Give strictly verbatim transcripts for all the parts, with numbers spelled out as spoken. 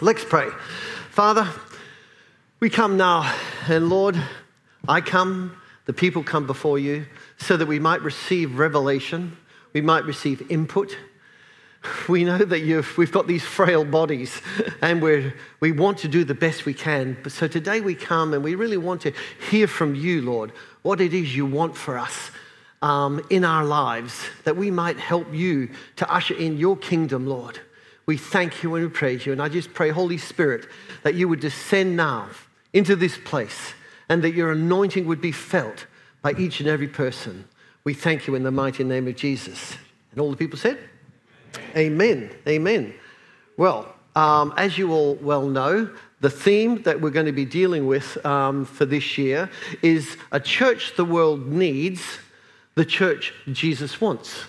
Let's pray. Father, we come now, and Lord, I come, the people come before you, so that we might receive revelation, we might receive input. We know that you've, we've got these frail bodies, and we're, we want to do the best we can. But so today we come, and we really want to hear from you, Lord, what it is you want for us um, in our lives, that we might help you to usher in your kingdom, Lord. We thank you and we praise you. And I just pray, Holy Spirit, that you would descend now into this place and that your anointing would be felt by each and every person. We thank you in the mighty name of Jesus. And all the people said, Amen. Amen. Amen. Well, um, as you all well know, the theme that we're going to be dealing with um, for this year is a church the world needs, the church Jesus wants.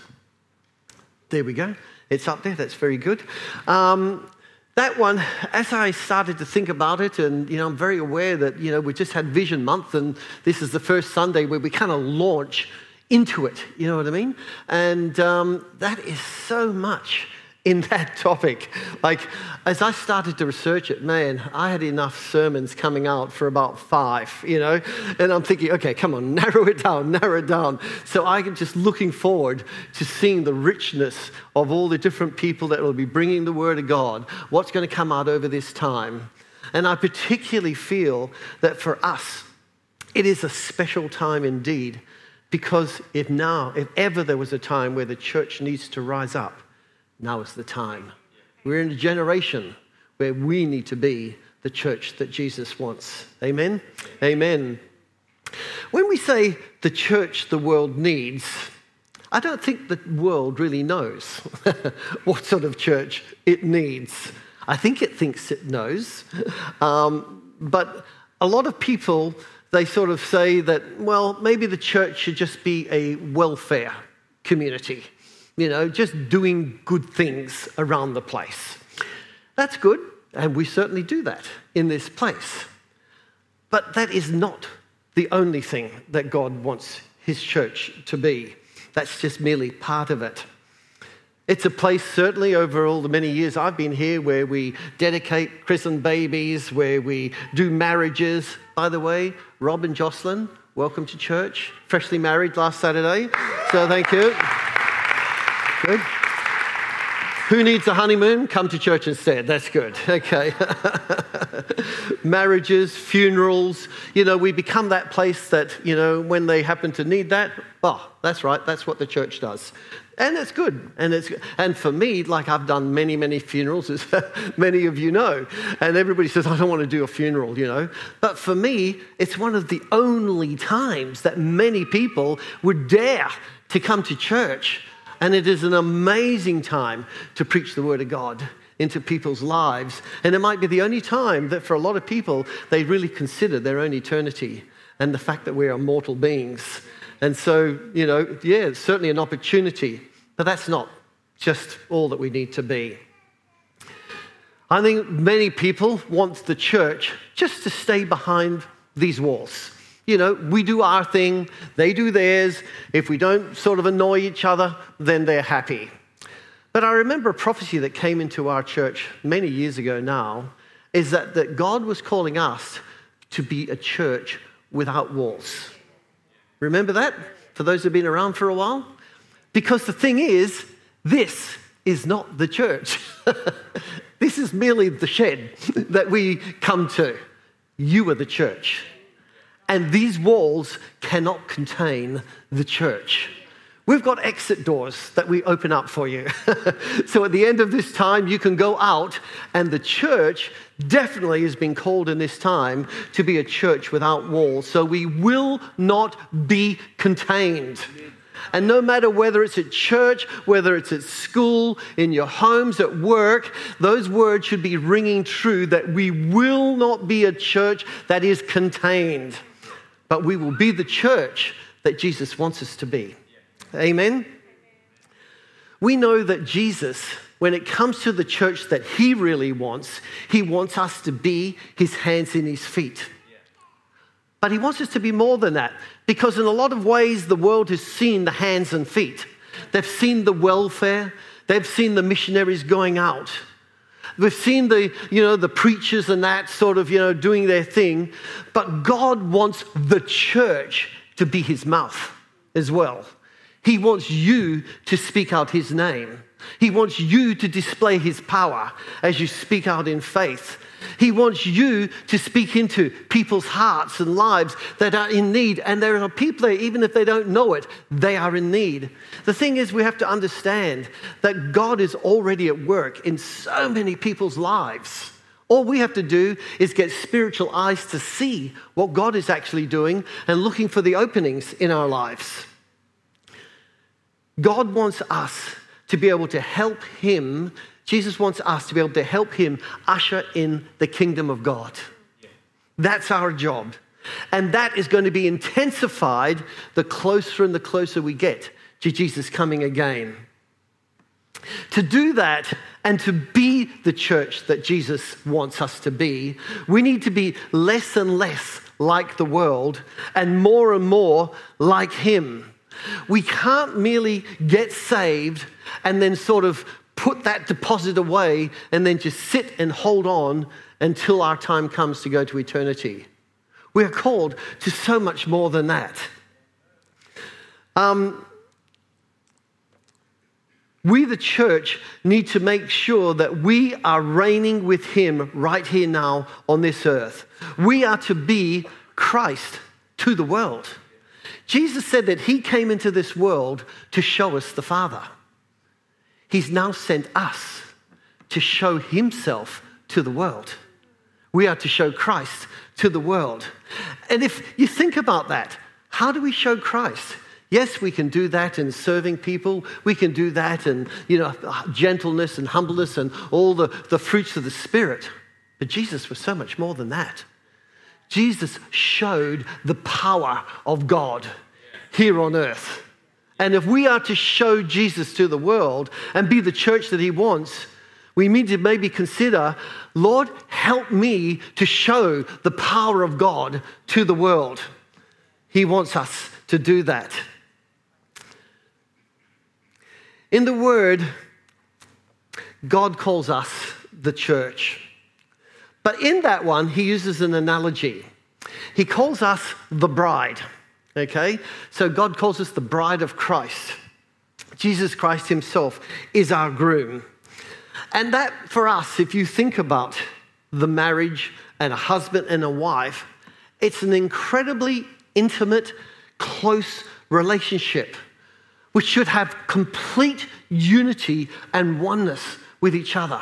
There we go. It's up there. That's very good. Um, that one, as I started to think about it, and you know, I'm very aware that you know we just had Vision Month, and this is the first Sunday where we kind of launch into it. You know what I mean? And um, that is so much in that topic. Like, as I started to research it, man, I had enough sermons coming out for about five, you know, and I'm thinking, okay, come on, narrow it down, narrow it down. So I'm just looking forward to seeing the richness of all the different people that will be bringing the Word of God, what's going to come out over this time. And I particularly feel that for us, it is a special time indeed, because if now, if ever there was a time where the church needs to rise up, now is the time. We're in a generation where we need to be the church that Jesus wants. Amen? Amen. When we say the church the world needs, I don't think the world really knows what sort of church it needs. I think it thinks it knows. Um, but a lot of people, they sort of say that, well, maybe the church should just be a welfare community. You know, just doing good things around the place. That's good, and we certainly do that in this place. But that is not the only thing that God wants his church to be. That's just merely part of it. It's a place, certainly over all the many years I've been here, where we dedicate christened babies, where we do marriages. By the way, Rob and Jocelyn, welcome to church. Freshly married last Saturday, so thank you. Good. Who needs a honeymoon? Come to church instead. That's good. Okay. Marriages, funerals, you know, we become that place that, you know, when they happen to need that, oh, that's right, that's what the church does. And it's good. And it's and for me, like I've done many, many funerals, as many of you know, and everybody says, I don't want to do a funeral, you know. But for me, it's one of the only times that many people would dare to come to church. And it is an amazing time to preach the Word of God into people's lives. And it might be the only time that for a lot of people, they really consider their own eternity and the fact that we are mortal beings. And so, you know, yeah, it's certainly an opportunity, but that's not just all that we need to be. I think many people want the church just to stay behind these walls. You know, we do our thing, they do theirs. If we don't sort of annoy each other, then they're happy. But I remember a prophecy that came into our church many years ago now, is that, that God was calling us to be a church without walls. Remember that? For those who have been around for a while? Because the thing is, this is not the church. This is merely the shed that we come to. You are the church. And these walls cannot contain the church. We've got exit doors that we open up for you. So at the end of this time, you can go out, and the church definitely has been called in this time to be a church without walls. So we will not be contained. And no matter whether it's at church, whether it's at school, in your homes, at work, those words should be ringing true, that we will not be a church that is contained. But we will be the church that Jesus wants us to be. Amen? We know that Jesus, when it comes to the church that he really wants, he wants us to be his hands and his feet. But he wants us to be more than that, because in a lot of ways, the world has seen the hands and feet. They've seen the welfare. They've seen the missionaries going out. We've seen the, you know, the preachers and that sort of, you know, doing their thing. But God wants the church to be his mouth as well. He wants you to speak out his name. He wants you to display his power as you speak out in faith. He wants you to speak into people's hearts and lives that are in need. And there are people there, even if they don't know it, they are in need. The thing is, we have to understand that God is already at work in so many people's lives. All we have to do is get spiritual eyes to see what God is actually doing and looking for the openings in our lives. God wants us to be able to help him. Jesus wants us to be able to help him usher in the kingdom of God. That's our job. And that is going to be intensified the closer and the closer we get to Jesus coming again. To do that and to be the church that Jesus wants us to be, we need to be less and less like the world and more and more like him. We can't merely get saved and then sort of put that deposit away and then just sit and hold on until our time comes to go to eternity. We are called to so much more than that. Um, we, the church, need to make sure that we are reigning with him right here now on this earth. We are to be Christ to the world. Jesus said that he came into this world to show us the Father. He's now sent us to show himself to the world. We are to show Christ to the world. And if you think about that, how do we show Christ? Yes, we can do that in serving people. We can do that in, you know, gentleness and humbleness and all the, the fruits of the Spirit. But Jesus was so much more than that. Jesus showed the power of God here on earth. And if we are to show Jesus to the world and be the church that he wants, we need to maybe consider, Lord, help me to show the power of God to the world. He wants us to do that. In the Word, God calls us the church. But in that one, he uses an analogy. He calls us the bride. Okay? So God calls us the bride of Christ. Jesus Christ himself is our groom. And that, for us, if you think about the marriage and a husband and a wife, it's an incredibly intimate, close relationship which should have complete unity and oneness with each other.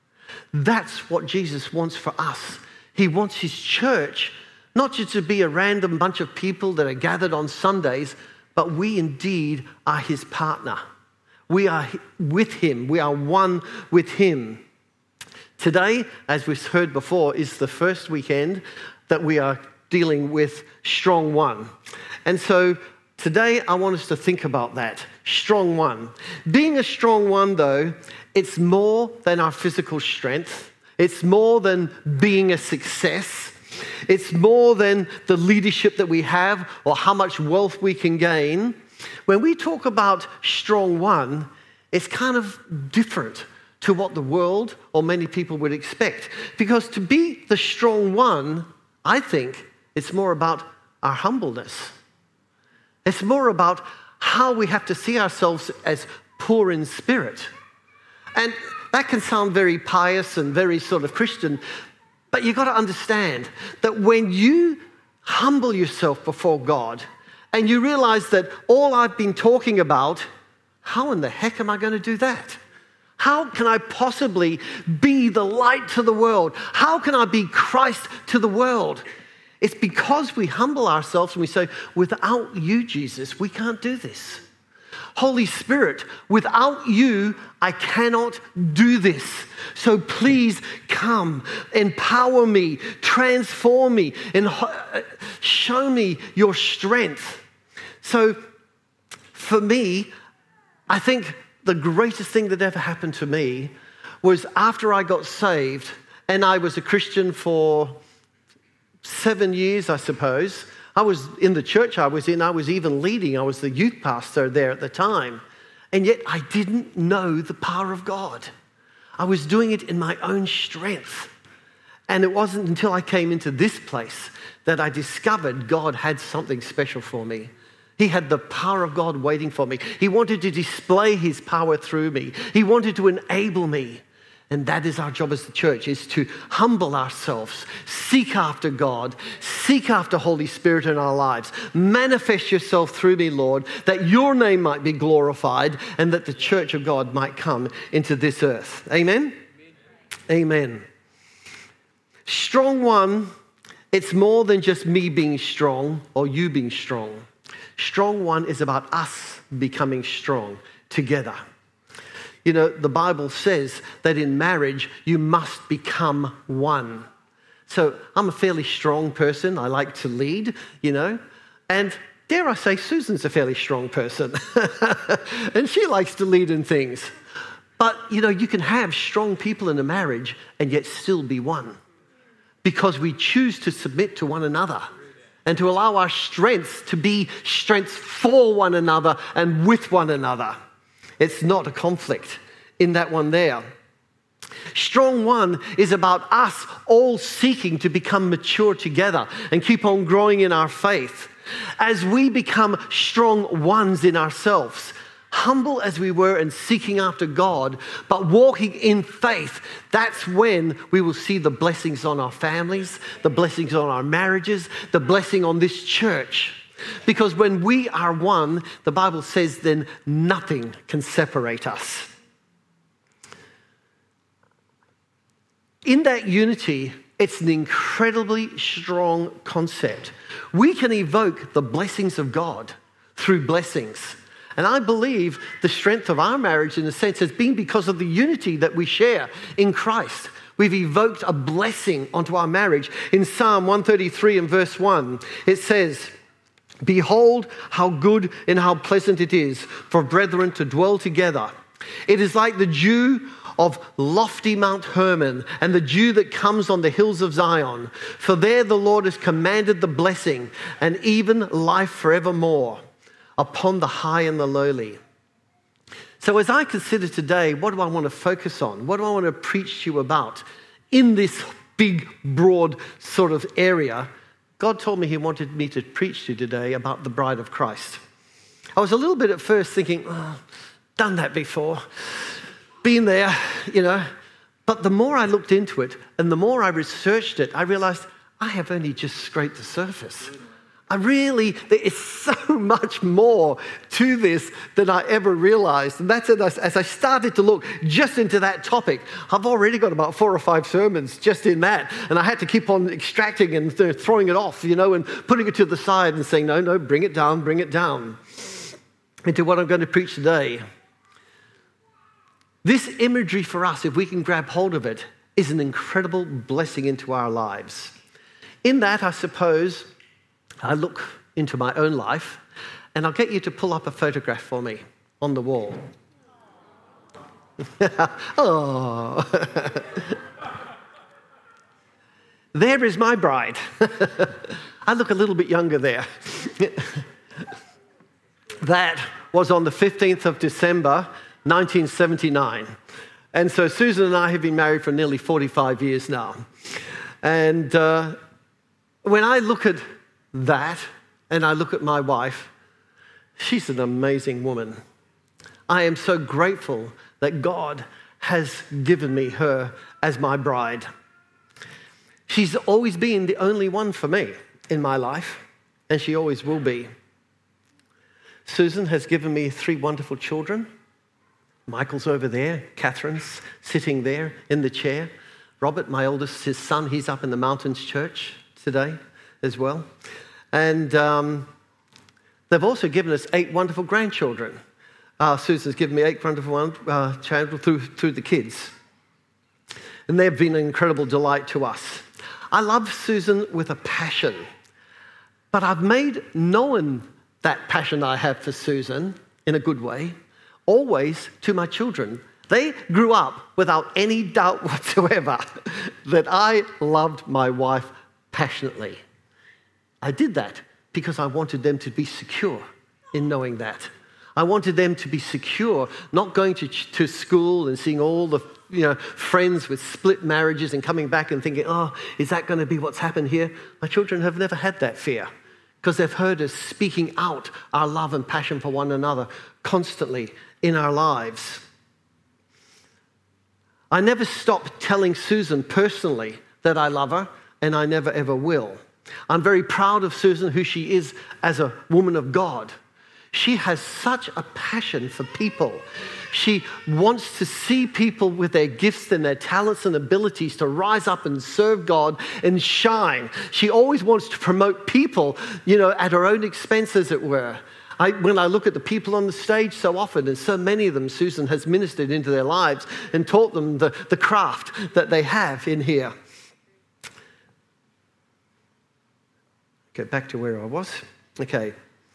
That's what Jesus wants for us. He wants his church not just to be a random bunch of people that are gathered on Sundays, but we indeed are his partner. We are with him. We are one with him. Today, as we've heard before, is the first weekend that we are dealing with Strong One. And so today I want us to think about that, Strong One. Being a strong one, though, it's more than our physical strength. It's more than being a success. It's more than the leadership that we have or how much wealth we can gain. When we talk about strong one, it's kind of different to what the world or many people would expect. Because to be the strong one, I think it's more about our humbleness. It's more about how we have to see ourselves as poor in spirit. And that can sound very pious and very sort of Christian, but you've got to understand that when you humble yourself before God and you realize that all I've been talking about, how in the heck am I going to do that? How can I possibly be the light to the world? How can I be Christ to the world? It's because we humble ourselves and we say, without you, Jesus, we can't do this. Holy Spirit, without you, I cannot do this. So please come, empower me, transform me, and show me your strength. So for me, I think the greatest thing that ever happened to me was after I got saved, and I was a Christian for seven years, I suppose. I was in the church I was in, I was even leading, I was the youth pastor there at the time. And yet I didn't know the power of God. I was doing it in my own strength. And it wasn't until I came into this place that I discovered God had something special for me. He had the power of God waiting for me. He wanted to display his power through me. He wanted to enable me. And that is our job as the church, is to humble ourselves, seek after God, seek after Holy Spirit in our lives. Manifest yourself through me, Lord, that your name might be glorified and that the church of God might come into this earth. Amen? Amen. Amen. Strong one, it's more than just me being strong or you being strong. Strong one is about us becoming strong together. You know, the Bible says that in marriage, you must become one. So I'm a fairly strong person. I like to lead, you know. And dare I say, Susan's a fairly strong person. And she likes to lead in things. But, you know, you can have strong people in a marriage and yet still be one. Because we choose to submit to one another and to allow our strengths to be strengths for one another and with one another. It's not a conflict in that one there. Strong one is about us all seeking to become mature together and keep on growing in our faith. As we become strong ones in ourselves, humble as we were and seeking after God, but walking in faith, that's when we will see the blessings on our families, the blessings on our marriages, the blessing on this church. Because when we are one, the Bible says then nothing can separate us. In that unity, it's an incredibly strong concept. We can evoke the blessings of God through blessings. And I believe the strength of our marriage, in a sense, has been because of the unity that we share in Christ. We've evoked a blessing onto our marriage. In Psalm one thirty-three and verse one, it says, "Behold, how good and how pleasant it is for brethren to dwell together. It is like the dew of lofty Mount Hermon and the dew that comes on the hills of Zion. For there the Lord has commanded the blessing and even life forevermore upon the high and the lowly." So as I consider today, what do I want to focus on? What do I want to preach to you about in this big, broad sort of area? God told me he wanted me to preach to you today about the bride of Christ. I was a little bit at first thinking, oh, done that before, been there, you know. But the more I looked into it and the more I researched it, I realized I have only just scraped the surface. I really, there is so much more to this than I ever realized. And that's as, as I started to look just into that topic, I've already got about four or five sermons just in that. And I had to keep on extracting and th- throwing it off, you know, and putting it to the side and saying, no, no, bring it down, bring it down. Into what I'm going to preach today. This imagery for us, if we can grab hold of it, is an incredible blessing into our lives. In that, I suppose, I look into my own life, and I'll get you to pull up a photograph for me on the wall. Oh. There is my bride. I look a little bit younger there. That was on the fifteenth of December, nineteen seventy-nine. And so Susan and I have been married for nearly forty-five years now. And uh, when I look at that, and I look at my wife, she's an amazing woman. I am so grateful that God has given me her as my bride. She's always been the only one for me in my life, and she always will be. Susan has given me three wonderful children. Michael's over there, Catherine's sitting there in the chair. Robert, my oldest, his son, he's up in the Mountains Church today as well. And um, they've also given us eight wonderful grandchildren. Uh, Susan's given me eight wonderful one, uh, children through, through the kids. And they've been an incredible delight to us. I love Susan with a passion, but I've made known that passion I have for Susan in a good way, always to my children. They grew up without any doubt whatsoever that I loved my wife passionately. I did that because I wanted them to be secure in knowing that. I wanted them to be secure, not going to, to school and seeing all the you know, friends with split marriages and coming back and thinking, oh, is that going to be what's happened here? My children have never had that fear because they've heard us speaking out our love and passion for one another constantly in our lives. I never stopped telling Susan personally that I love her, and I never ever will. I'm very proud of Susan, who she is as a woman of God. She has such a passion for people. She wants to see people with their gifts and their talents and abilities to rise up and serve God and shine. She always wants to promote people, you know, at her own expense, as it were. I, when I look at the people on the stage so often, and so many of them Susan has ministered into their lives and taught them the, the craft that they have in here. Get back to where I was. Okay.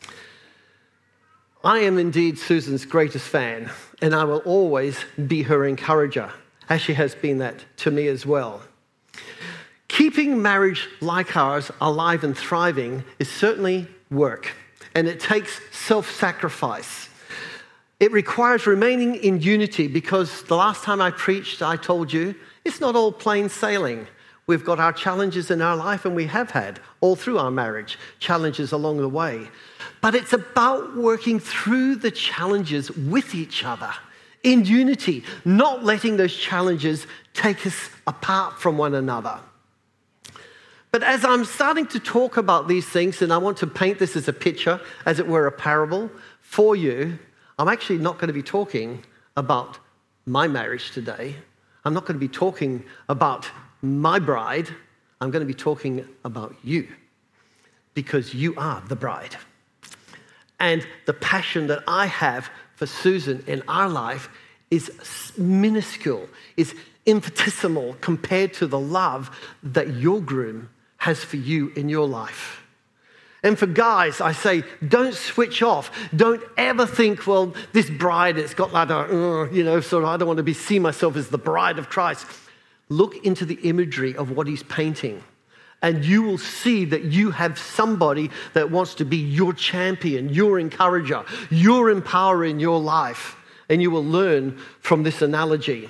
I am indeed Susan's greatest fan, and I will always be her encourager, as she has been that to me as well. Keeping marriage like ours alive and thriving is certainly work, and it takes self-sacrifice. It requires remaining in unity, because the last time I preached, I told you, it's not all plain sailing. We've got our challenges in our life, and we have had all through our marriage, challenges along the way. But it's about working through the challenges with each other in unity, not letting those challenges take us apart from one another. But as I'm starting to talk about these things, and I want to paint this as a picture, as it were a parable for you, I'm actually not going to be talking about my marriage today. I'm not going to be talking about my bride. I'm going to be talking about you, because you are the bride. And the passion that I have for Susan in our life is minuscule, is infinitesimal compared to the love that your groom has for you in your life. And for guys, I say, don't switch off. Don't ever think, well, this bride, it's got like a, uh, you know, sort of, I don't want to be see myself as the bride of Christ. Look into the imagery of what he's painting, and you will see that you have somebody that wants to be your champion, your encourager, your empowerer in your life, and you will learn from this analogy.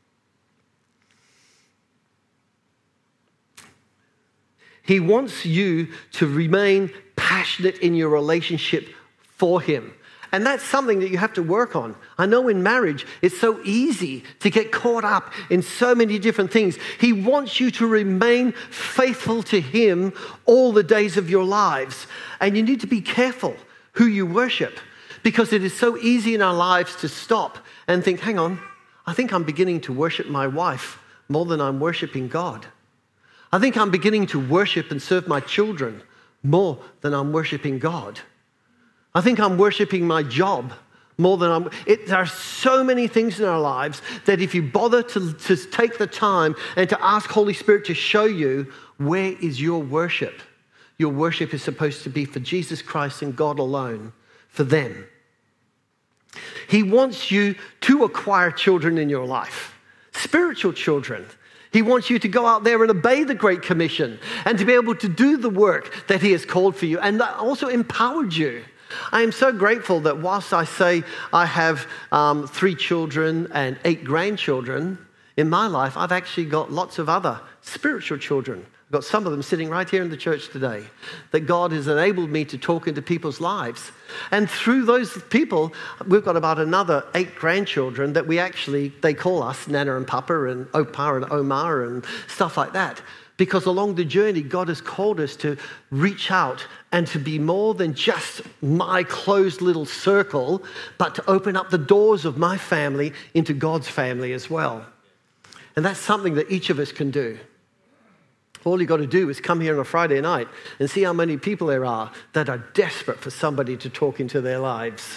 He wants you to remain passionate in your relationship for him. And that's something that you have to work on. I know in marriage, it's so easy to get caught up in so many different things. He wants you to remain faithful to him all the days of your lives. And you need to be careful who you worship, because it is so easy in our lives to stop and think, hang on, I think I'm beginning to worship my wife more than I'm worshiping God. I think I'm beginning to worship and serve my children more than I'm worshiping God. I think I'm worshiping my job more than I'm... It, there are so many things in our lives that if you bother to, to take the time and to ask Holy Spirit to show you, where is your worship? Your worship is supposed to be for Jesus Christ and God alone, for them. He wants you to acquire children in your life, spiritual children. He wants you to go out there and obey the Great Commission and to be able to do the work that he has called for you, and that also empowered you. I am so grateful that whilst I say I have um, three children and eight grandchildren, in my life I've actually got lots of other spiritual children. I've got some of them sitting right here in the church today, that God has enabled me to talk into people's lives. And through those people, we've got about another eight grandchildren that we actually, they call us Nana and Papa and Opa and Omar and stuff like that. Because along the journey, God has called us to reach out and to be more than just my closed little circle, but to open up the doors of my family into God's family as well. And that's something that each of us can do. All you got to do is come here on a Friday night and see how many people there are that are desperate for somebody to talk into their lives.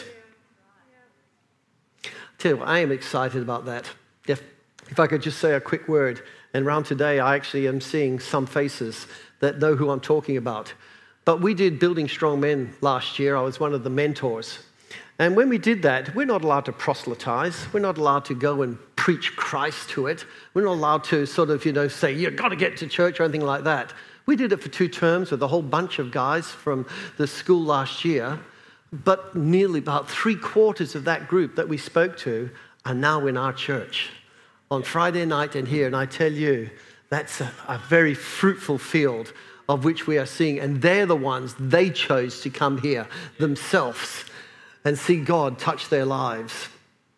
I tell you what, I am excited about that. If, if I could just say a quick word. And around today, I actually am seeing some faces that know who I'm talking about. But we did Building Strong Men last year. I was one of the mentors. And when we did that, we're not allowed to proselytize. We're not allowed to go and preach Christ to it. We're not allowed to sort of, you know, say, you've got to get to church or anything like that. We did it for two terms with a whole bunch of guys from the school last year. But nearly about three quarters of that group that we spoke to are now in our church. on Friday night and here. And I tell you, that's a, a very fruitful field of which we are seeing. And they're the ones, they chose to come here themselves and see God touch their lives.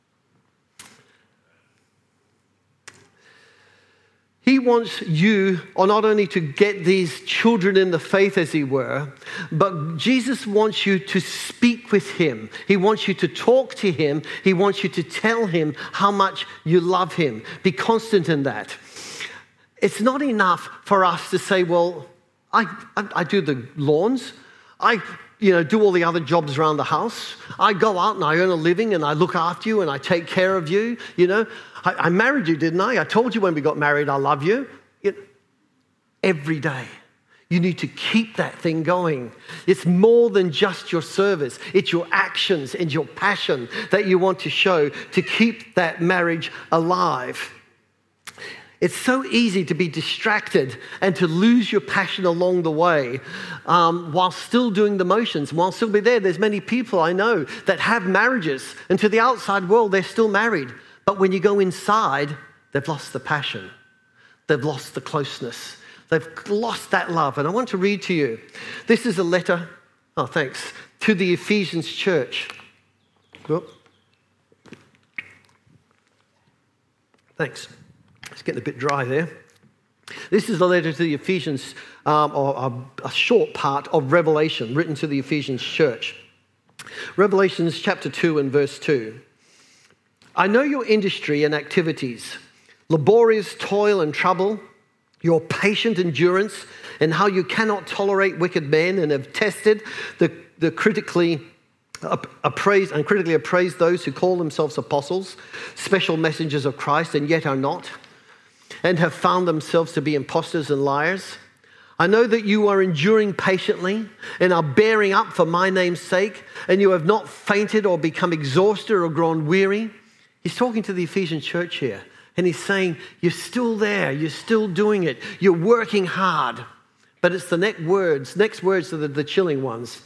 He wants you, or not only to get these children in the faith, as he were, but Jesus wants you to speak with him. He wants you to talk to him. He wants you to tell him how much you love him. Be constant in that. It's not enough for us to say, well, I, I, I do the lawns. I you know, do all the other jobs around the house. I go out and I earn a living and I look after you and I take care of you, you know. I, I married you, didn't I? I told you when we got married I love you. It, every day. You need to keep that thing going. It's more than just your service. It's your actions and your passion that you want to show to keep that marriage alive. It's so easy to be distracted and to lose your passion along the way um, while still doing the motions, while still be there. There's many people I know that have marriages, and to the outside world, they're still married. But when you go inside, they've lost the passion. They've lost the closeness. They've lost that love. And I want to read to you. This is a letter, oh, thanks, to the Ephesians church. Whoop. Thanks. It's getting a bit dry there. This is a letter to the Ephesians, um, or a, a short part of Revelation, written to the Ephesians church. Revelations chapter two and verse two. I know your industry and activities, laborious toil and trouble, your patient endurance, and how you cannot tolerate wicked men, and have tested the, the critically appraised and critically appraised those who call themselves apostles, special messengers of Christ, and yet are not, and have found themselves to be impostors and liars. I know that you are enduring patiently and are bearing up for my name's sake, and you have not fainted or become exhausted or grown weary. He's talking to the Ephesian church here, and he's saying, you're still there, you're still doing it, you're working hard. But it's the next words, next words are the, the chilling ones.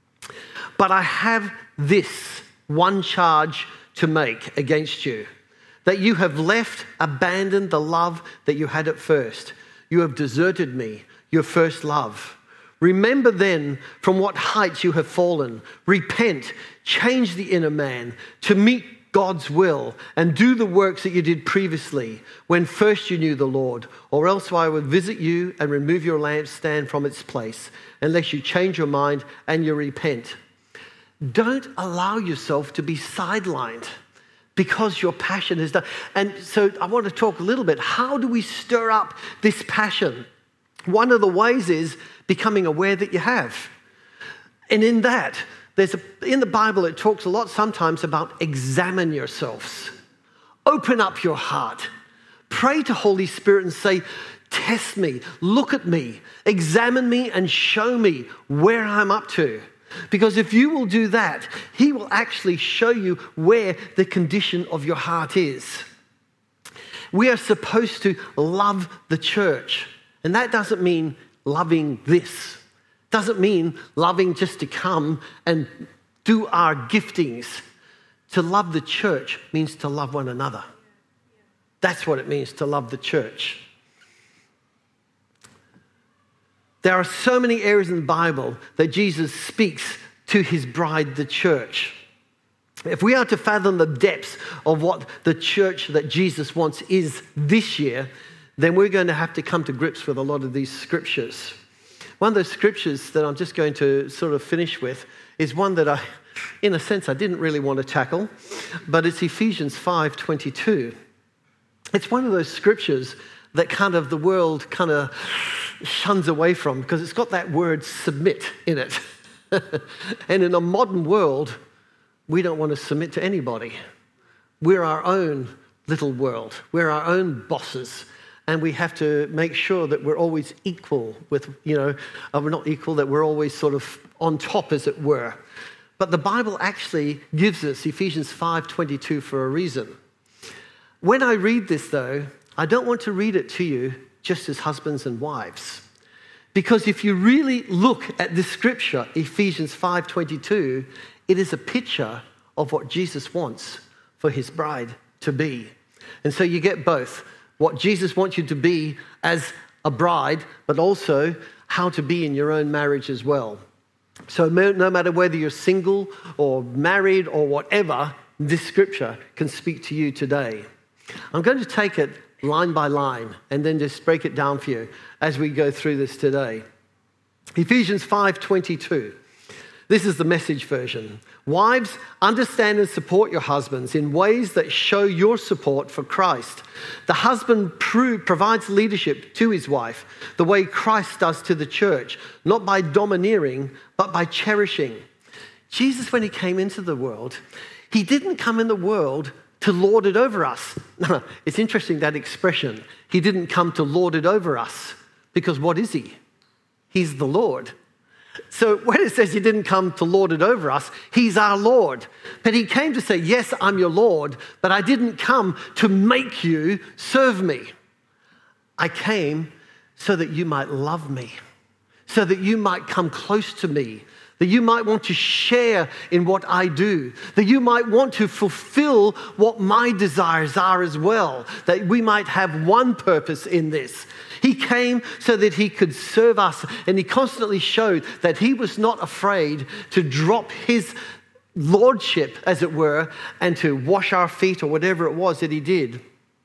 But I have this one charge to make against you, that you have left, abandoned the love that you had at first. You have deserted me, your first love. Remember then from what heights you have fallen. Repent, change the inner man to meet God's will, and do the works that you did previously when first you knew the Lord, or else I would visit you and remove your lampstand from its place, unless you change your mind and you repent. Don't allow yourself to be sidelined because your passion is done. And so I want to talk a little bit. How do we stir up this passion? One of the ways is becoming aware that you have. And in that, there's a, in the Bible, it talks a lot sometimes about examine yourselves. Open up your heart. Pray to Holy Spirit and say, test me, look at me, examine me and show me where I'm up to. Because if you will do that, he will actually show you where the condition of your heart is. We are supposed to love the church. And that doesn't mean loving this. Doesn't mean loving just to come and do our giftings. To love the church means to love one another. That's what it means to love the church. There are so many areas in the Bible that Jesus speaks to his bride, the church. If we are to fathom the depths of what the church that Jesus wants is this year, then we're going to have to come to grips with a lot of these scriptures. One of those scriptures that I'm just going to sort of finish with is one that I, in a sense, I didn't really want to tackle, but it's Ephesians five twenty-two. It's one of those scriptures that kind of the world kind of shuns away from because it's got that word submit in it. And in a modern world, we don't want to submit to anybody. We're our own little world. We're our own bosses. And we have to make sure that we're always equal with, you know, uh, we're not equal, that we're always sort of on top, as it were. But the Bible actually gives us Ephesians five twenty-two for a reason. When I read this, though, I don't want to read it to you just as husbands and wives. Because if you really look at this scripture, Ephesians five twenty-two, it is a picture of what Jesus wants for his bride to be. And so you get both. What Jesus wants you to be as a bride, but also how to be in your own marriage as well. So no matter whether you're single or married or whatever, this scripture can speak to you today. I'm going to take it line by line and then just break it down for you as we go through this today. Ephesians five twenty-two. This is the Message version. Wives, understand and support your husbands in ways that show your support for Christ. The husband pro- provides leadership to his wife the way Christ does to the church, not by domineering, but by cherishing. Jesus, when he came into the world, he didn't come in the world to lord it over us. It's interesting, that expression. He didn't come to lord it over us, because what is he? He's the Lord. So when it says he didn't come to lord it over us, he's our Lord. But he came to say, yes, I'm your Lord, but I didn't come to make you serve me. I came so that you might love me, so that you might come close to me, that you might want to share in what I do, that you might want to fulfill what my desires are as well, that we might have one purpose in this. He came so that he could serve us, and he constantly showed that he was not afraid to drop his lordship, as it were, and to wash our feet or whatever it was that he did.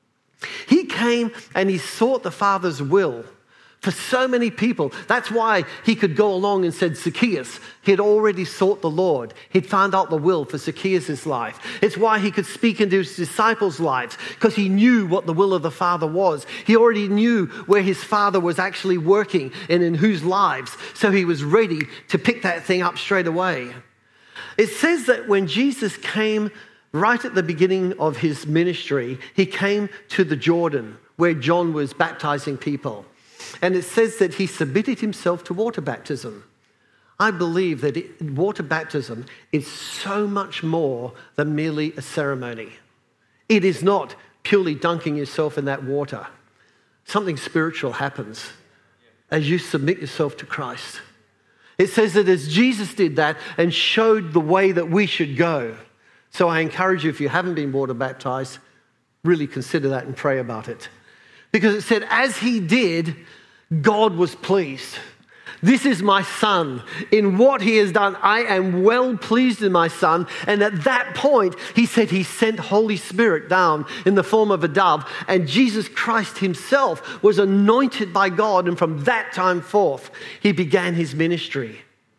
He came and he sought the Father's will for so many people. That's why he could go along and said, Zacchaeus, he had already sought the Lord. He'd found out the will for Zacchaeus' life. It's why he could speak into his disciples' lives, because he knew what the will of the Father was. He already knew where his Father was actually working and in whose lives. So he was ready to pick that thing up straight away. It says that when Jesus came right at the beginning of his ministry, he came to the Jordan where John was baptizing people. And it says that he submitted himself to water baptism. I believe that it, water baptism is so much more than merely a ceremony. It is not purely dunking yourself in that water. Something spiritual happens as you submit yourself to Christ. It says that as Jesus did that and showed the way that we should go. So I encourage you, if you haven't been water baptized, really consider that and pray about it. Because it said, as he did, God was pleased. This is my son. In what he has done, I am well pleased in my son. And at that point, he said he sent Holy Spirit down in the form of a dove. And Jesus Christ himself was anointed by God. And from that time forth, he began his ministry.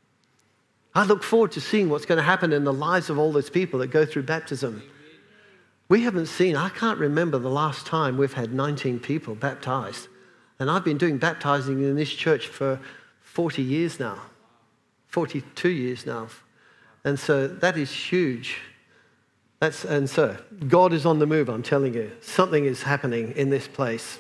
I look forward to seeing what's going to happen in the lives of all those people that go through baptism. We haven't seen, I can't remember the last time we've had nineteen people baptized. And I've been doing baptizing in this church for forty years now, forty-two years now. And so that is huge. That's, and so God is on the move, I'm telling you. Something is happening in this place.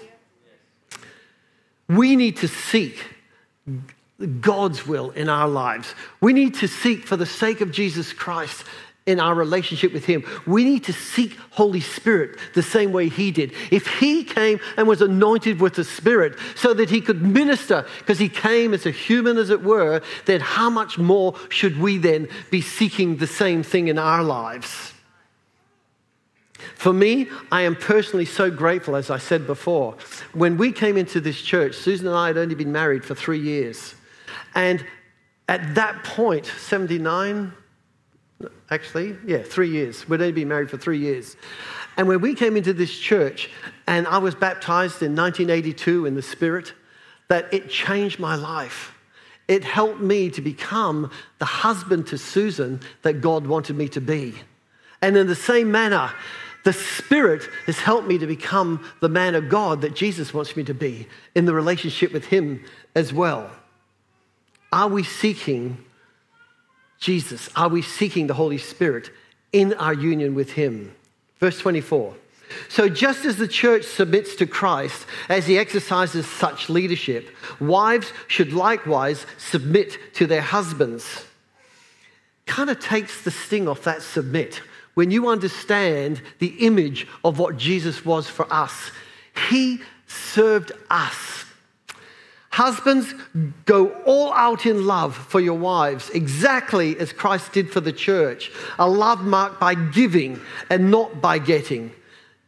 We need to seek God's will in our lives. We need to seek, for the sake of Jesus Christ, in our relationship with him, we need to seek Holy Spirit the same way he did. If he came and was anointed with the Spirit so that he could minister, because he came as a human, as it were, then how much more should we then be seeking the same thing in our lives? For me, I am personally so grateful, as I said before. When we came into this church, Susan and I had only been married for three years. And at that point, seventy-nine, actually, yeah, three years. We'd only been married for three years. And when we came into this church, and I was baptized in nineteen eighty-two in the Spirit, that it changed my life. It helped me to become the husband to Susan that God wanted me to be. And in the same manner, the Spirit has helped me to become the man of God that Jesus wants me to be in the relationship with him as well. Are we seeking Jesus? Are we seeking the Holy Spirit in our union with him? Verse twenty-four. So just as the church submits to Christ as he exercises such leadership, wives should likewise submit to their husbands. Kind of takes the sting off that submit. When you understand the image of what Jesus was for us, he served us. Husbands, go all out in love for your wives, exactly as Christ did for the church. A love marked by giving and not by getting.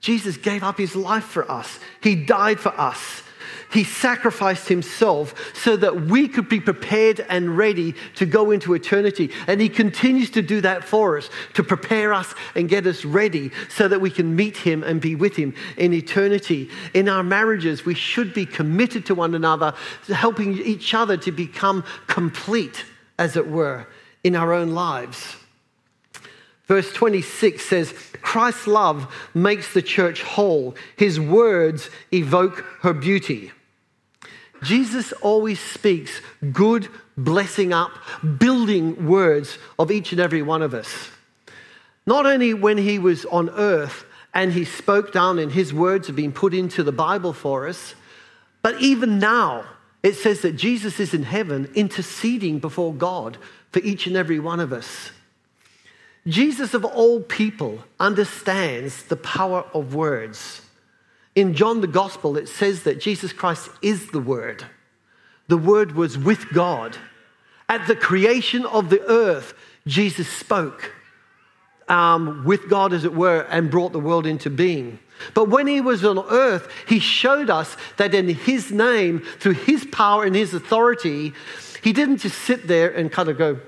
Jesus gave up his life for us. He died for us. He sacrificed himself so that we could be prepared and ready to go into eternity. And he continues to do that for us, to prepare us and get us ready so that we can meet him and be with him in eternity. In our marriages, we should be committed to one another, helping each other to become complete, as it were, in our own lives. Verse twenty-six says, Christ's love makes the church whole. His words evoke her beauty. Jesus always speaks good, blessing up, building words of each and every one of us. Not only when he was on earth and he spoke down and his words have been put into the Bible for us, but even now it says that Jesus is in heaven interceding before God for each and every one of us. Jesus of all people understands the power of words. In John the Gospel, it says that Jesus Christ is the Word. The Word was with God. At the creation of the earth, Jesus spoke um, with God, as it were, and brought the world into being. But when he was on earth, he showed us that in his name, through his power and his authority, he didn't just sit there and kind of go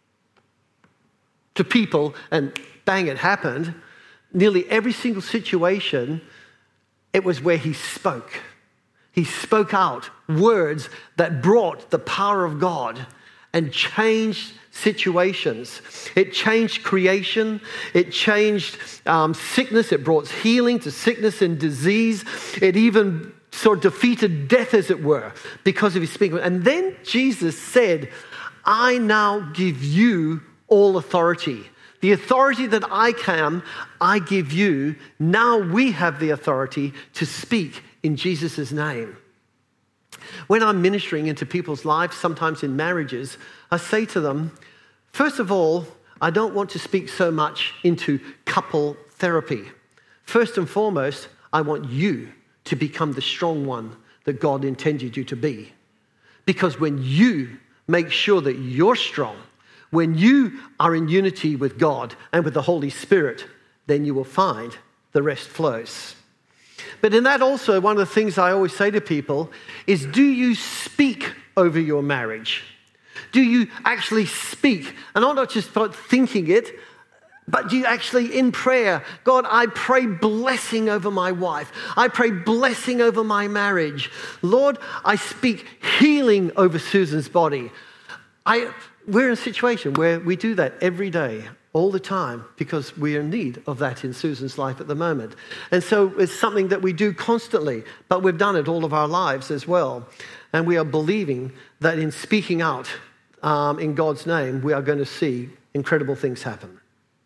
to people and bang, it happened. Nearly every single situation, it was where he spoke. He spoke out words that brought the power of God and changed situations. It changed creation. It changed um, sickness. It brought healing to sickness and disease. It even sort of defeated death, as it were, because of his speaking. And then Jesus said, I now give you all authority. The authority that I can, I give you. Now we have the authority to speak in Jesus' name. When I'm ministering into people's lives, sometimes in marriages, I say to them, first of all, I don't want to speak so much into couple therapy. First and foremost, I want you to become the strong one that God intended you to be. Because when you make sure that you're strong, when you are in unity with God and with the Holy Spirit, then you will find the rest flows. But in that also, one of the things I always say to people is, do you speak over your marriage? Do you actually speak? And I'm not just thinking it, but do you actually in prayer, God, I pray blessing over my wife. I pray blessing over my marriage. Lord, I speak healing over Susan's body. I, we're in a situation where we do that every day, all the time, because we are in need of that in Susan's life at the moment. And so it's something that we do constantly, but we've done it all of our lives as well. And we are believing that in speaking out um, in God's name, we are going to see incredible things happen.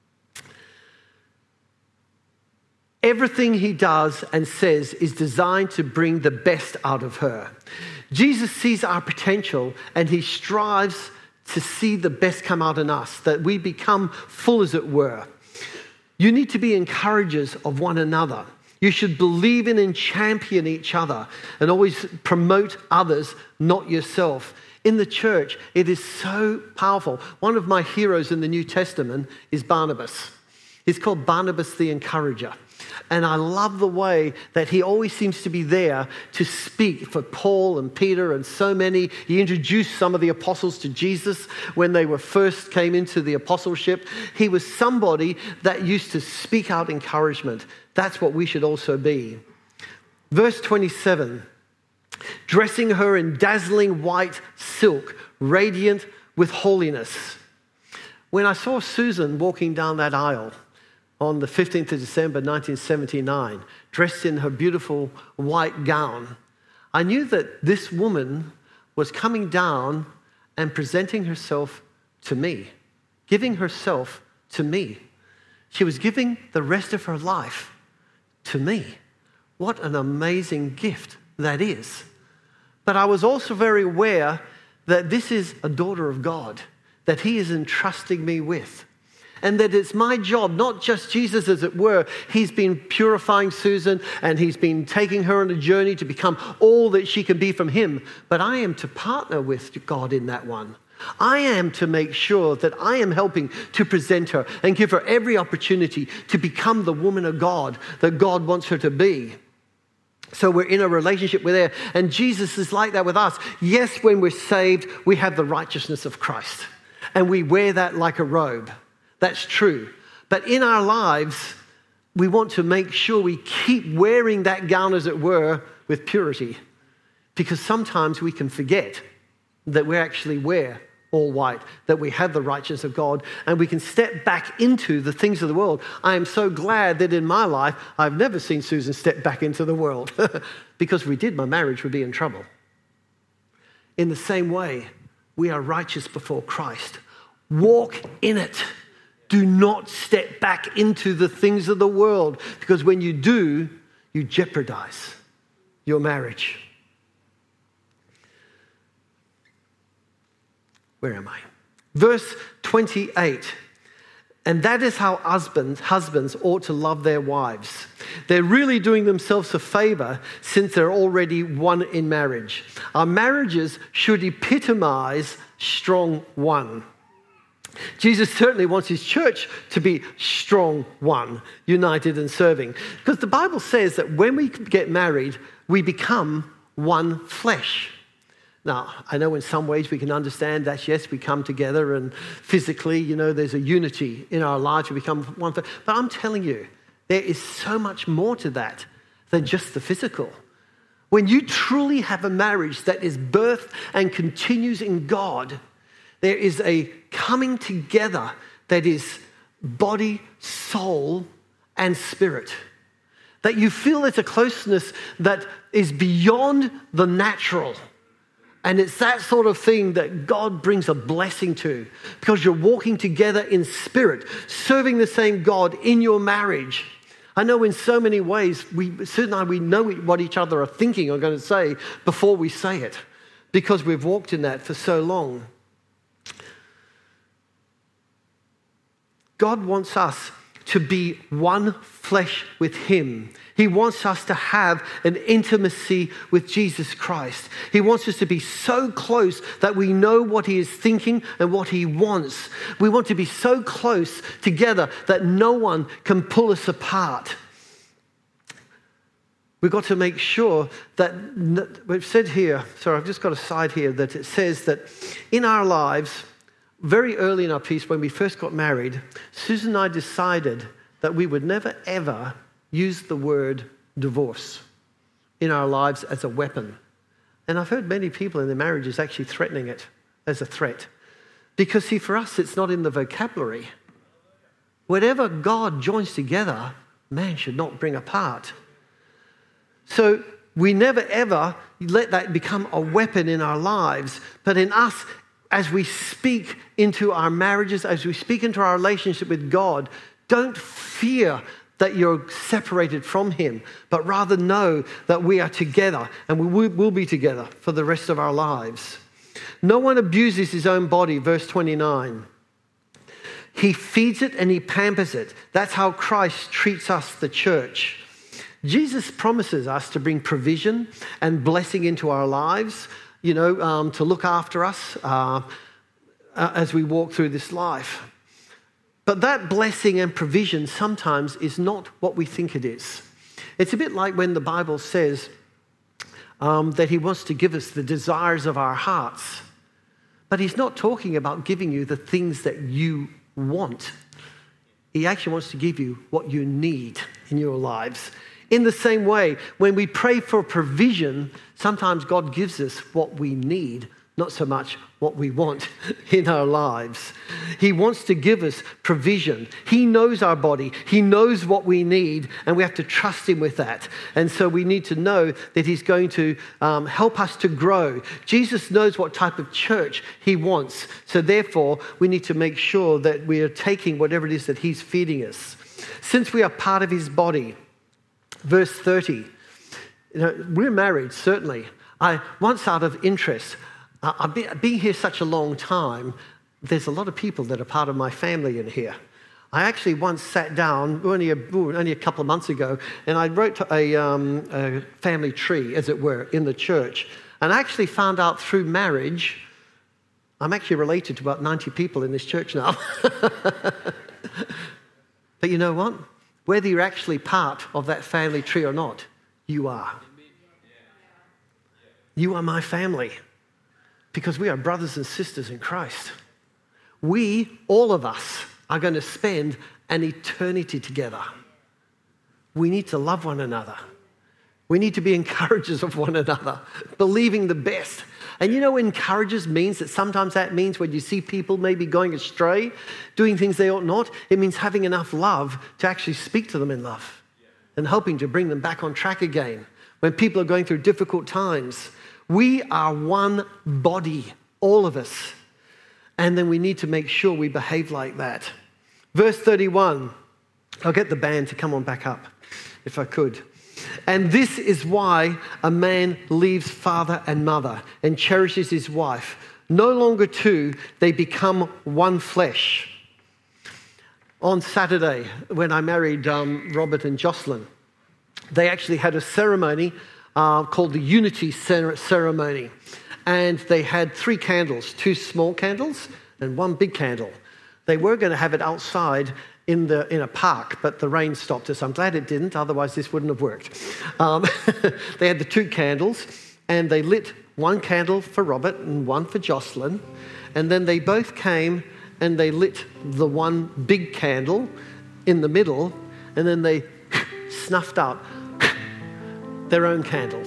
Everything he does and says is designed to bring the best out of her. Jesus sees our potential and he strives to see the best come out in us, that we become full, as it were. You need to be encouragers of one another. You should believe in and champion each other and always promote others, not yourself. In the church, it is so powerful. One of my heroes in the New Testament is Barnabas. He's called Barnabas the Encourager. And I love the way that he always seems to be there to speak for Paul and Peter and so many. He introduced some of the apostles to Jesus when they were first came into the apostleship. He was somebody that used to speak out encouragement. That's what we should also be. Verse twenty-seven, dressing her in dazzling white silk, radiant with holiness. When I saw Susan walking down that aisle on the fifteenth of December, nineteen seventy-nine, dressed in her beautiful white gown, I knew that this woman was coming down and presenting herself to me, giving herself to me. She was giving the rest of her life to me. What an amazing gift that is. But I was also very aware that this is a daughter of God, that he is entrusting me with. And that it's my job, not just Jesus, as it were. He's been purifying Susan and he's been taking her on a journey to become all that she can be from him. But I am to partner with God in that one. I am to make sure that I am helping to present her and give her every opportunity to become the woman of God that God wants her to be. So we're in a relationship with her. And Jesus is like that with us. Yes, when we're saved, we have the righteousness of Christ. And we wear that like a robe. That's true. But in our lives, we want to make sure we keep wearing that gown, as it were, with purity. Because sometimes we can forget that we actually wear all white, that we have the righteousness of God, and we can step back into the things of the world. I am so glad that in my life, I've never seen Susan step back into the world. Because if we did, my marriage would be in trouble. In the same way, we are righteous before Christ. Walk in it. Do not step back into the things of the world, because when you do, you jeopardize your marriage. Where am I? Verse twenty-eight. And that is how husbands, husbands ought to love their wives. They're really doing themselves a favor since they're already one in marriage. Our marriages should epitomize strong one. Jesus certainly wants his church to be strong one, united and serving. Because the Bible says that when we get married, we become one flesh. Now, I know in some ways we can understand that, yes, we come together and physically, you know, there's a unity in our lives, we become one flesh. But I'm telling you, there is so much more to that than just the physical. When you truly have a marriage that is birthed and continues in God, there is a coming together that is body, soul, and spirit. That you feel there's a closeness that is beyond the natural. And it's that sort of thing that God brings a blessing to, because you're walking together in spirit, serving the same God in your marriage. I know in so many ways, we certainly we know what each other are thinking or going to say before we say it, because we've walked in that for so long. God wants us to be one flesh with him. He wants us to have an intimacy with Jesus Christ. He wants us to be so close that we know what he is thinking and what he wants. We want to be so close together that no one can pull us apart. We've got to make sure that, we've said here, sorry, I've just got a side here, that it says that in our lives, very early in our piece, when we first got married, Susan and I decided that we would never, ever use the word divorce in our lives as a weapon. And I've heard many people in their marriages actually threatening it as a threat. Because, see, for us, it's not in the vocabulary. Whatever God joins together, man should not bring apart. So we never, ever let that become a weapon in our lives. But in us, as we speak into our marriages, as we speak into our relationship with God, don't fear that you're separated from him, but rather know that we are together and we will be together for the rest of our lives. No one abuses his own body, verse twenty-nine. He feeds it and he pampers it. That's how Christ treats us, the church. Jesus promises us to bring provision and blessing into our lives, you know, um, to look after us uh, uh, as we walk through this life. But that blessing and provision sometimes is not what we think it is. It's a bit like when the Bible says um, that he wants to give us the desires of our hearts. But he's not talking about giving you the things that you want. He actually wants to give you what you need in your lives. In the same way, when we pray for provision, sometimes God gives us what we need, not so much what we want in our lives. He wants to give us provision. He knows our body. He knows what we need, and we have to trust him with that. And so we need to know that he's going to um, help us to grow. Jesus knows what type of church he wants. So therefore, we need to make sure that we are taking whatever it is that he's feeding us. Since we are part of his body, verse thirty, you know, we're married, certainly. I once out of interest, uh, I've been, being here such a long time, there's a lot of people that are part of my family in here. I actually once sat down, only a, only a couple of months ago, and I wrote a, um, a family tree, as it were, in the church. And I actually found out through marriage, I'm actually related to about ninety people in this church now. But you know what? Whether you're actually part of that family tree or not, you are. You are my family because we are brothers and sisters in Christ. We, all of us, are going to spend an eternity together. We need to love one another. We need to be encouragers of one another, believing the best. And you know, encouragers means that sometimes that means when you see people maybe going astray, doing things they ought not, it means having enough love to actually speak to them in love and helping to bring them back on track again. When people are going through difficult times, we are one body, all of us. And then we need to make sure we behave like that. Verse thirty-one, I'll get the band to come on back up, if I could. And this is why a man leaves father and mother and cherishes his wife. No longer two, they become one flesh. On Saturday, when I married um, Robert and Jocelyn, they actually had a ceremony uh, called the Unity Ceremony. And they had three candles, two small candles and one big candle. They were going to have it outside in the in a park, but the rain stopped us. I'm glad it didn't, otherwise this wouldn't have worked. Um, they had the two candles, and they lit one candle for Robert and one for Jocelyn, and then they both came and they lit the one big candle in the middle, and then they snuffed out their own candles.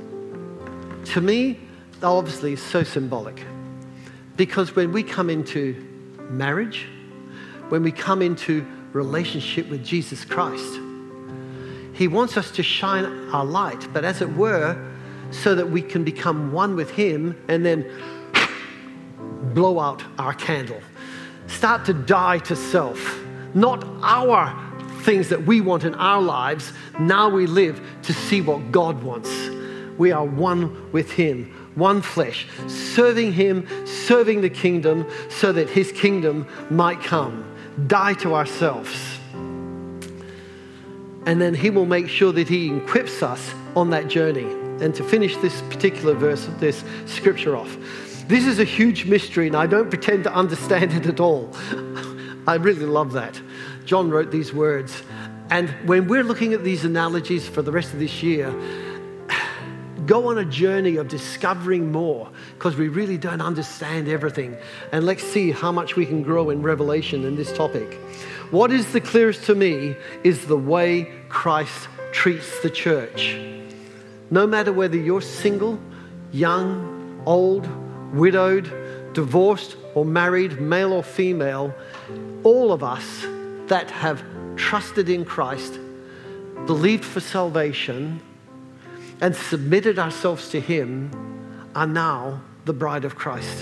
To me, obviously, so symbolic, because when we come into marriage, when we come into relationship with Jesus Christ, he wants us to shine our light, but as it were, so that we can become one with him and then blow out our candle. Start to die to self. Not our things that we want in our lives. Now we live to see what God wants. We are one with him, one flesh, serving him, serving the kingdom so that his kingdom might come. Die to ourselves. And then he will make sure that he equips us on that journey. And to finish this particular verse, this scripture off, this is a huge mystery and I don't pretend to understand it at all. I really love that. John wrote these words. And when we're looking at these analogies for the rest of this year, go on a journey of discovering more because we really don't understand everything. And let's see how much we can grow in revelation in this topic. What is the clearest to me is the way Christ treats the church. No matter whether you're single, young, old, widowed, divorced or married, male or female, all of us that have trusted in Christ, believed for salvation, and submitted ourselves to him are now the bride of Christ.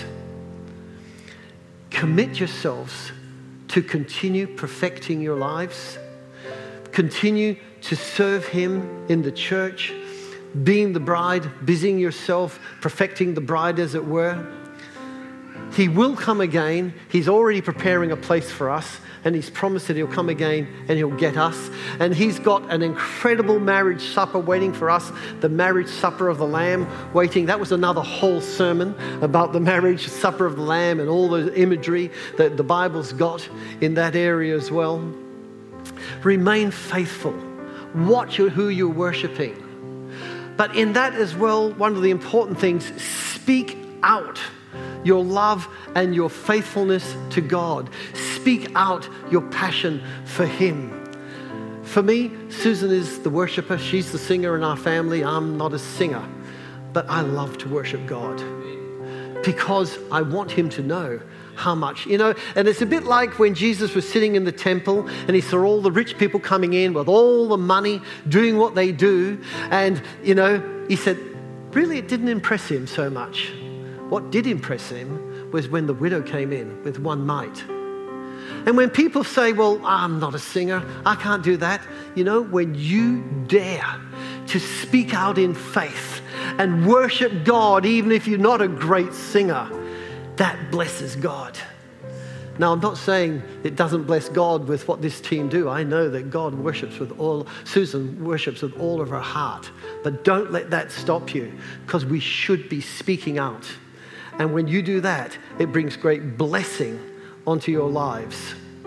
Commit yourselves to continue perfecting your lives, continue to serve him in the church, being the bride, busying yourself, perfecting the bride as it were. He will come again. He's already preparing a place for us, and he's promised that he'll come again and he'll get us. And he's got an incredible marriage supper waiting for us, the marriage supper of the Lamb waiting. That was another whole sermon about the marriage supper of the Lamb and all the imagery that the Bible's got in that area as well. Remain faithful. Watch who you're worshiping. But in that as well, one of the important things, speak out your love and your faithfulness to God. Speak out your passion for him. For me, Susan is the worshiper. She's the singer in our family. I'm not a singer. But I love to worship God because I want him to know how much, you know, and it's a bit like when Jesus was sitting in the temple and he saw all the rich people coming in with all the money, doing what they do. And, you know, he said, really, it didn't impress him so much. What did impress him was when the widow came in with one mite. And when people say, well, I'm not a singer, I can't do that. You know, when you dare to speak out in faith and worship God, even if you're not a great singer, that blesses God. Now, I'm not saying it doesn't bless God with what this team do. I know that God worships with all, Susan worships with all of her heart. But don't let that stop you, because we should be speaking out And when you do that, it brings great blessing onto your lives.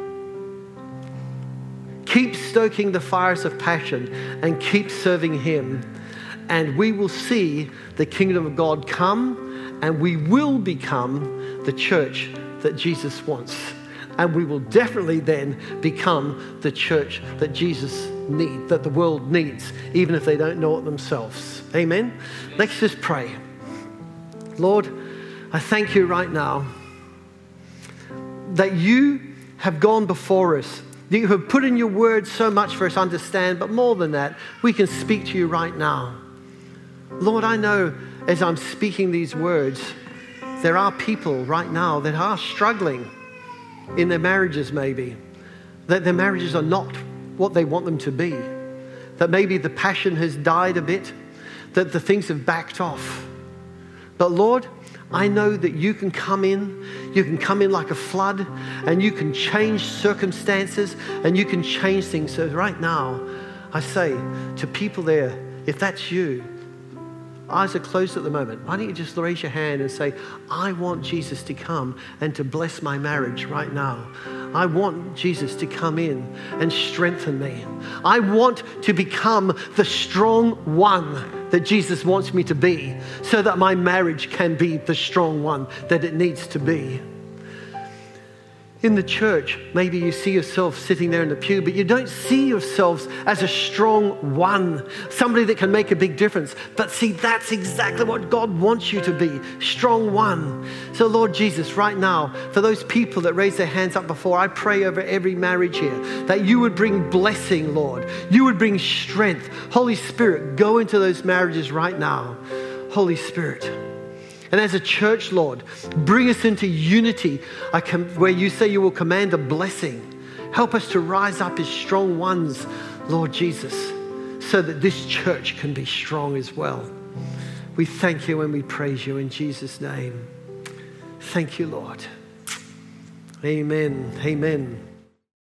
Keep stoking the fires of passion and keep serving him. And we will see the kingdom of God come, and we will become the church that Jesus wants. And we will definitely then become the church that Jesus needs, that the world needs, even if they don't know it themselves. Amen? Let's just pray. Lord, I thank you right now that you have gone before us. You have put in your word so much for us to understand, but more than that, we can speak to you right now. Lord, I know as I'm speaking these words, there are people right now that are struggling in their marriages maybe, that their marriages are not what they want them to be, that maybe the passion has died a bit, that the things have backed off. But Lord, I know that you can come in, you can come in like a flood, and you can change circumstances, and you can change things. So right now, I say to people there, if that's you, eyes are closed at the moment, why don't you just raise your hand and say, I want Jesus to come and to bless my marriage right now. I want Jesus to come in and strengthen me. I want to become the strong one that Jesus wants me to be, so that my marriage can be the strong one that it needs to be. In the church, maybe you see yourself sitting there in the pew, but you don't see yourselves as a strong one, somebody that can make a big difference. But see, that's exactly what God wants you to be, strong one. So Lord Jesus, right now, for those people that raise their hands up before, I pray over every marriage here, that you would bring blessing, Lord. You would bring strength. Holy Spirit, go into those marriages right now. Holy Spirit. And as a church, Lord, bring us into unity where you say you will command a blessing. Help us to rise up as strong ones, Lord Jesus, so that this church can be strong as well. We thank you and we praise you in Jesus' name. Thank you, Lord. Amen. Amen.